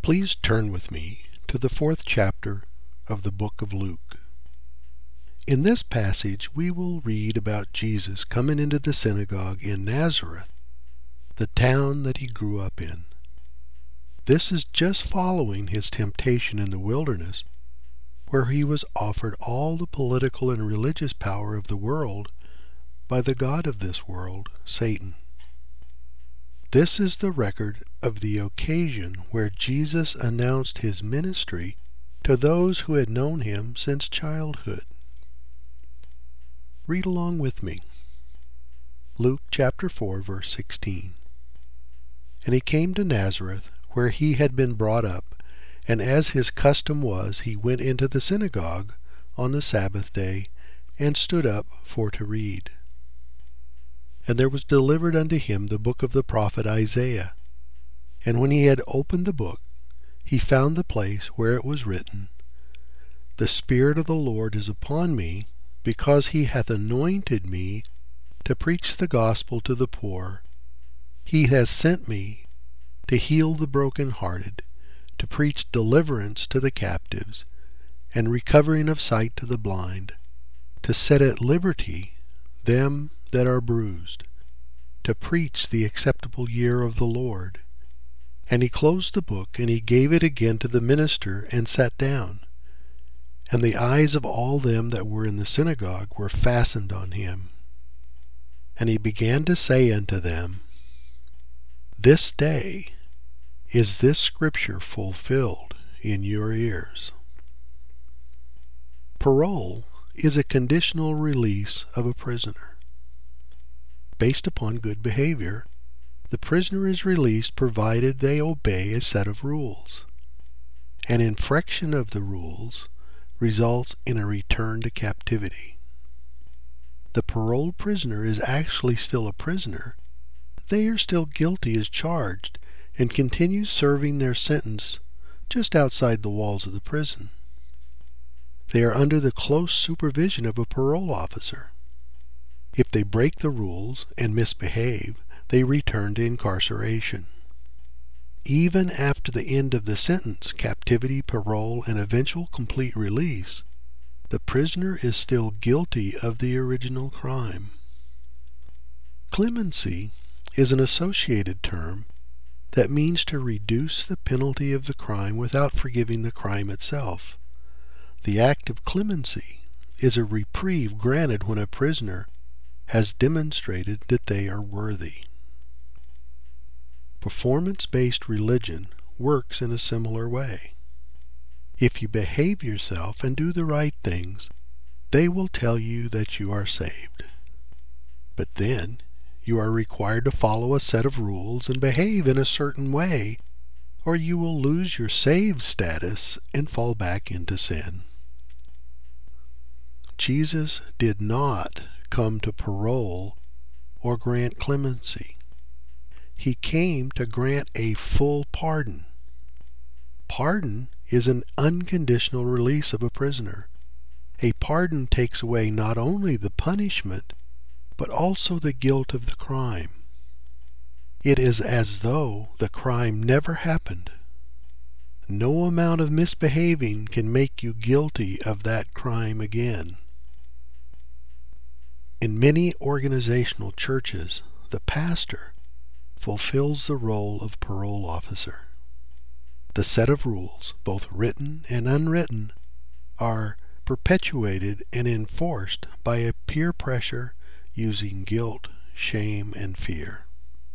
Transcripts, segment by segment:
Please turn with me to the 4th chapter of the book of Luke. In this passage we will read about Jesus coming into the synagogue in Nazareth, the town that he grew up in. This is just following his temptation in the wilderness, where he was offered all the political and religious power of the world by the god of this world, Satan. This is the record of the occasion where Jesus announced his ministry to those who had known him since childhood. Read along with me. Luke chapter 4, verse 16. And he came to Nazareth, where he had been brought up, and as his custom was, he went into the synagogue on the Sabbath day, and stood up for to read. And there was delivered unto him the book of the prophet Isaiah. And when he had opened the book, he found the place where it was written, The Spirit of the Lord is upon me, because he hath anointed me to preach the gospel to the poor. He hath sent me to heal the brokenhearted, to preach deliverance to the captives, and recovering of sight to the blind, to set at liberty them that are bruised, to preach the acceptable year of the Lord. And he closed the book, and he gave it again to the minister, and sat down. And the eyes of all them that were in the synagogue were fastened on him. And he began to say unto them, This day is this scripture fulfilled in your ears. Parole is a conditional release of a prisoner. Based upon good behavior, the prisoner is released provided they obey a set of rules. An infraction of the rules results in a return to captivity. The paroled prisoner is actually still a prisoner. They are still guilty as charged and continue serving their sentence just outside the walls of the prison. They are under the close supervision of a parole officer. If they break the rules and misbehave, they return to incarceration. Even after the end of the sentence, captivity, parole, and eventual complete release, the prisoner is still guilty of the original crime. Clemency is an associated term that means to reduce the penalty of the crime without forgiving the crime itself. The act of clemency is a reprieve granted when a prisoner has demonstrated that they are worthy. Performance-based religion works in a similar way. If you behave yourself and do the right things, they will tell you that you are saved. But then you are required to follow a set of rules and behave in a certain way, or you will lose your saved status and fall back into sin. Jesus did not come to parole or grant clemency. He came to grant a full pardon. Pardon is an unconditional release of a prisoner. A pardon takes away not only the punishment, but also the guilt of the crime. It is as though the crime never happened. No amount of misbehaving can make you guilty of that crime again. In many organizational churches, the pastor fulfills the role of parole officer. The set of rules, both written and unwritten, are perpetuated and enforced by a peer pressure using guilt, shame, and fear.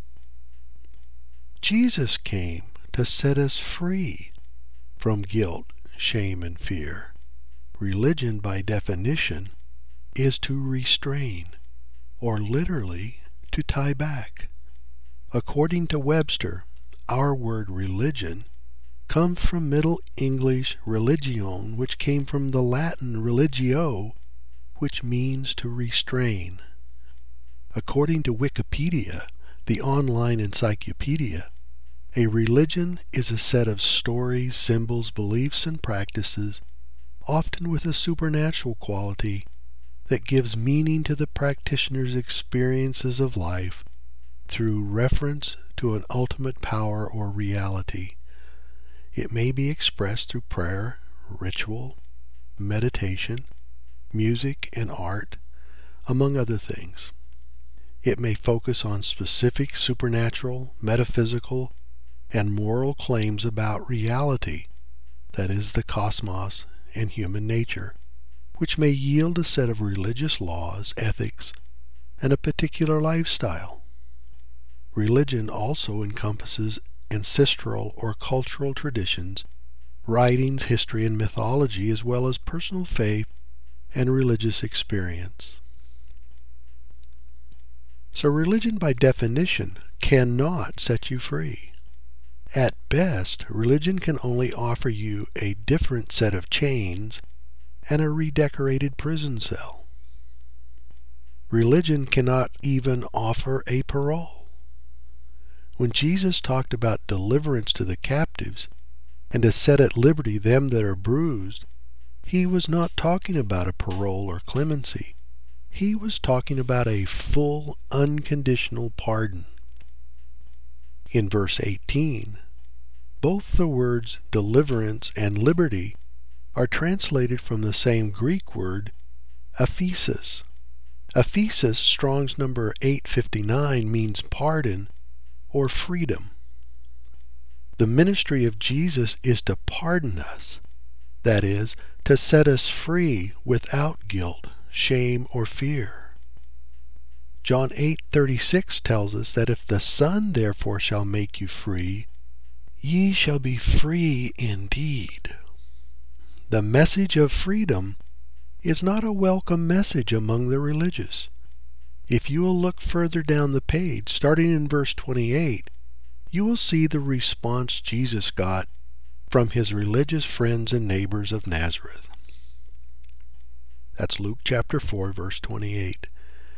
Jesus came to set us free from guilt, shame, and fear. Religion, by definition, is to restrain, or literally to tie back. According to Webster, our word religion comes from Middle English religion, which came from the Latin religio, which means to restrain. According to Wikipedia, the online encyclopedia, a religion is a set of stories, symbols, beliefs, and practices, often with a supernatural quality, that gives meaning to the practitioner's experiences of life through reference to an ultimate power or reality. It may be expressed through prayer, ritual, meditation, music, and art, among other things. It may focus on specific supernatural, metaphysical, and moral claims about reality, that is, the cosmos and human nature, which may yield a set of religious laws, ethics, and a particular lifestyle. Religion also encompasses ancestral or cultural traditions, writings, history, and mythology, as well as personal faith and religious experience. So religion, by definition, cannot set you free. At best, religion can only offer you a different set of chains and a redecorated prison cell. Religion cannot even offer a parole. When Jesus talked about deliverance to the captives and to set at liberty them that are bruised, he was not talking about a parole or clemency. He was talking about a full, unconditional pardon. In verse 18, both the words deliverance and liberty are translated from the same Greek word, aphesis. Aphesis, Strong's number 859, means pardon or freedom. The ministry of Jesus is to pardon us, that is, to set us free without guilt, shame, or fear. John 8:36 tells us that if the Son therefore shall make you free, ye shall be free indeed. The message of freedom is not a welcome message among the religious. If you will look further down the page, starting in verse 28, you will see the response Jesus got from his religious friends and neighbors of Nazareth. That's Luke chapter 4, verse 28.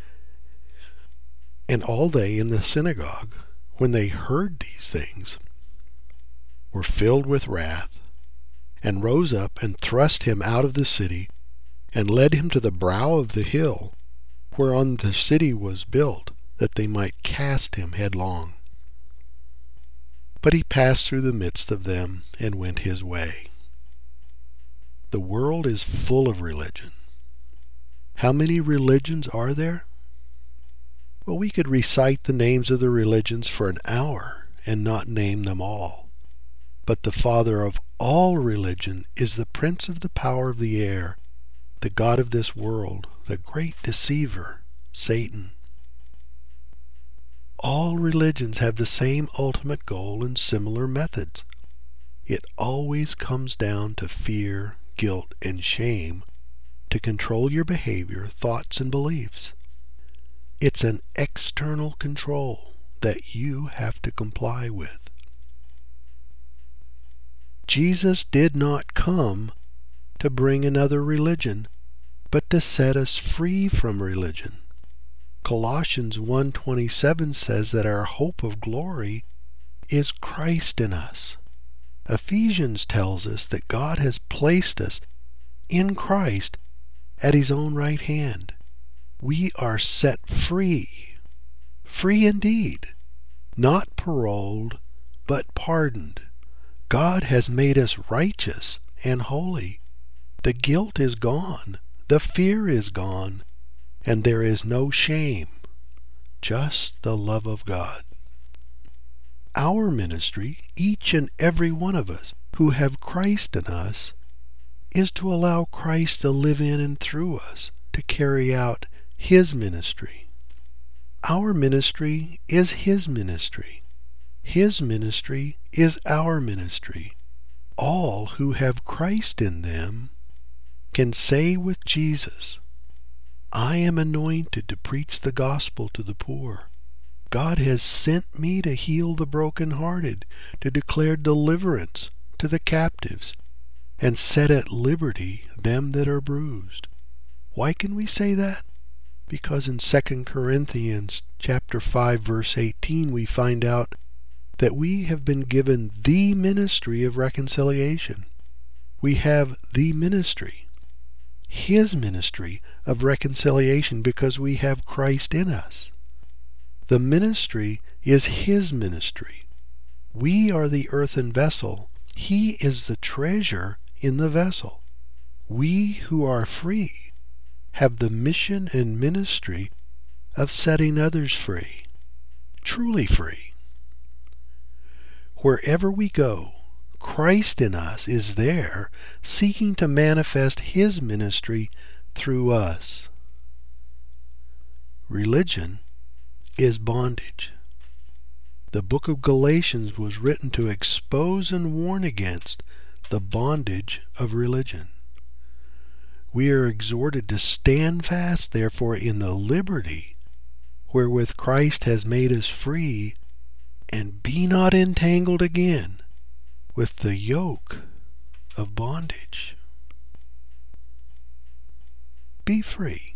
And all they in the synagogue, when they heard these things, were filled with wrath, and rose up and thrust him out of the city, and led him to the brow of the hill, whereon the city was built, that they might cast him headlong. But he passed through the midst of them, and went his way. The world is full of religion. How many religions are there? Well, we could recite the names of the religions for an hour and not name them all. But the father of all religion is the prince of the power of the air, the god of this world, the great deceiver, Satan. All religions have the same ultimate goal and similar methods. It always comes down to fear, guilt, and shame to control your behavior, thoughts, and beliefs. It's an external control that you have to comply with. Jesus did not come to bring another religion, but to set us free from religion. Colossians 1:27 says that our hope of glory is Christ in us. Ephesians tells us that God has placed us in Christ at his own right hand. We are set free, free indeed, not paroled, but pardoned. God has made us righteous and holy. The guilt is gone, the fear is gone, and there is no shame, just the love of God. Our ministry, each and every one of us who have Christ in us, is to allow Christ to live in and through us, to carry out his ministry. Our ministry is his ministry. His ministry is our ministry. All who have Christ in them can say with Jesus, I am anointed to preach the gospel to the poor. God has sent me to heal the brokenhearted, to declare deliverance to the captives, and set at liberty them that are bruised. Why can we say that? Because in 2 Corinthians chapter 5, verse 18, we find out that we have been given the ministry of reconciliation. We have the ministry, his ministry of reconciliation, because we have Christ in us. The ministry is his ministry. We are the earthen vessel. He is the treasure in the vessel. We who are free have the mission and ministry of setting others free, truly free. Wherever we go, Christ in us is there, seeking to manifest His ministry through us. Religion is bondage. The book of Galatians was written to expose and warn against the bondage of religion. We are exhorted to stand fast, therefore, in the liberty wherewith Christ has made us free, and be not entangled again with the yoke of bondage. Be free.